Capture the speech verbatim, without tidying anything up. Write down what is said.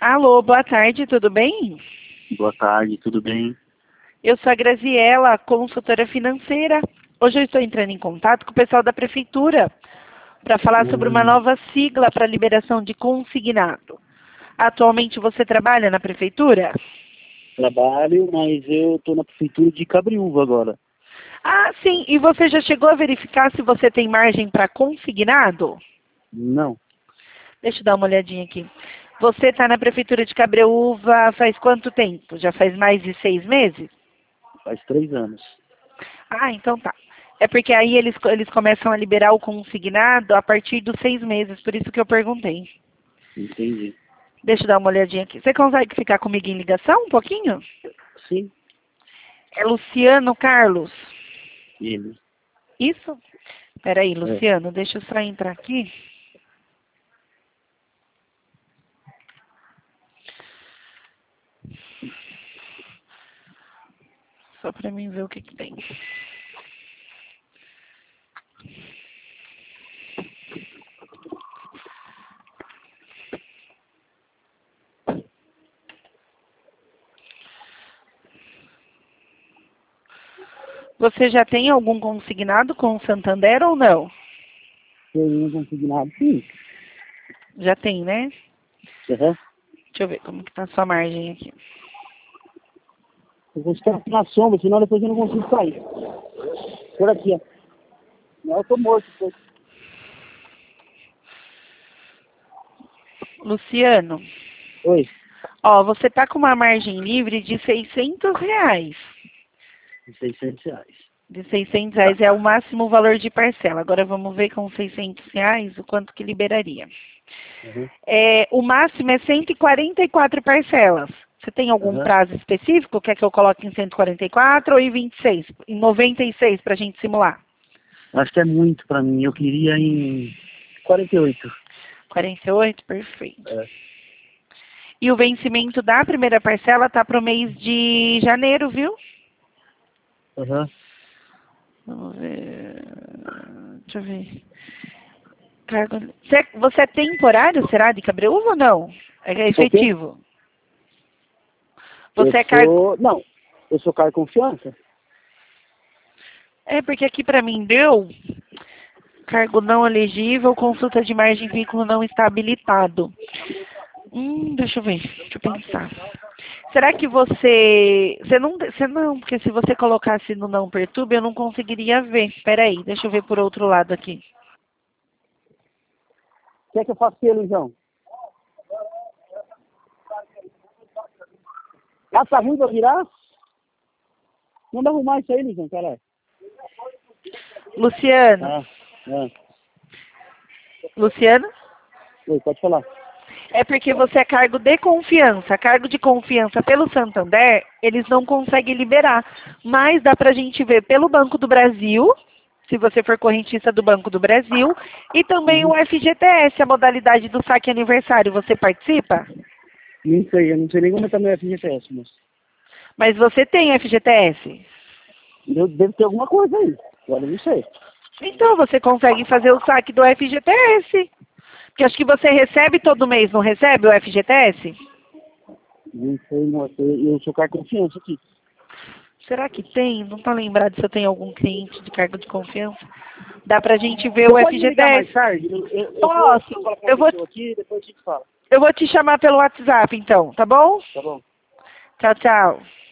Alô, boa tarde, tudo bem? Boa tarde, tudo bem? Eu sou a Graziela, consultora financeira. Hoje eu estou entrando em contato com o pessoal da prefeitura para falar sobre uma Hum, nova sigla para liberação de consignado. Atualmente você trabalha na prefeitura? trabalho, mas eu estou na prefeitura de Cabriúva agora. Ah, sim. E você já chegou a verificar se você tem margem para consignado? Não, Deixa eu dar uma olhadinha aqui. Você está na prefeitura de Cabreúva faz quanto tempo? Já faz mais de seis meses? faz três anos. Ah, então tá. É porque aí eles, eles começam a liberar o consignado a partir dos seis meses, por isso que eu perguntei. Entendi. Deixa eu dar uma olhadinha aqui. Você consegue ficar comigo em ligação um pouquinho? Sim, É Luciano Carlos. ele. Isso? Peraí, É. Luciano, deixa eu só entrar aqui. Só para mim ver o que que tem. Você já tem algum consignado com o Santander ou não? Tenho consignado, sim. Já tem, né? Uhum. Deixa eu ver como que tá a sua margem aqui. Eu vou ficar na sombra, senão depois eu não consigo sair. Por aqui, ó. Não, eu tô morto. Tô... Luciano, Oi, ó, você tá com uma margem livre de seiscentos reais. seiscentos reais. De seiscentos reais é o máximo valor de parcela. Agora vamos ver com seiscentos reais o quanto que liberaria. Uhum. É, o máximo é cento e quarenta e quatro parcelas. Você tem algum Uhum. prazo específico? Quer que eu coloque em cento e quarenta e quatro ou em vinte e seis? Em noventa e seis para a gente simular? Acho que é muito pra mim. Eu queria em quarenta e oito. quarenta e oito, perfeito. É. E o vencimento da primeira parcela está para o mês de janeiro, viu? Uhum. Vamos ver. Deixa eu ver. Cargo... Você, você é temporário, será, de Cabreúva ou não? É O quê? efetivo? Eu Você é cargo... sou... Não, eu sou cara de confiança. É, porque aqui para mim deu cargo não elegível, consulta de margem vínculo não está habilitado. Hum, deixa eu ver, deixa eu pensar. Será que você... Você não, você não, porque se você colocasse no não perturbe, eu não conseguiria ver. Peraí, deixa eu ver por outro lado aqui. Quer que eu faça pelo, João? Ah, tá ruim pra virar? Manda arrumar isso aí, Luizão, caralho. Luciano, Ah, ah. Luciano? Oi, pode falar. É porque você é cargo de confiança. Cargo de confiança pelo Santander, eles não conseguem liberar. Mas dá pra gente ver pelo Banco do Brasil, se você for correntista do Banco do Brasil, e também Uhum. o F G T S, a modalidade do saque aniversário. Você participa? Não sei, eu não sei nem como é tá meu F G T S, mas... Mas você tem F G T S. Eu devo ter alguma coisa aí. Agora eu não sei. Então você consegue fazer o saque do F G T S. Porque acho que você recebe todo mês, não recebe o F G T S? Não sei, moça. Eu eu sou cara de confiança aqui. Será que tem? Não tá lembrado se eu tenho algum cliente de cargo de confiança. Dá pra gente ver Você o pode me ligar F G T S. mais tarde? Eu, eu, eu vou Posso. falar com uma Eu vou, pessoa aqui e depois a gente fala. eu vou te chamar pelo WhatsApp, então, tá bom? Tá bom? Tchau, tchau.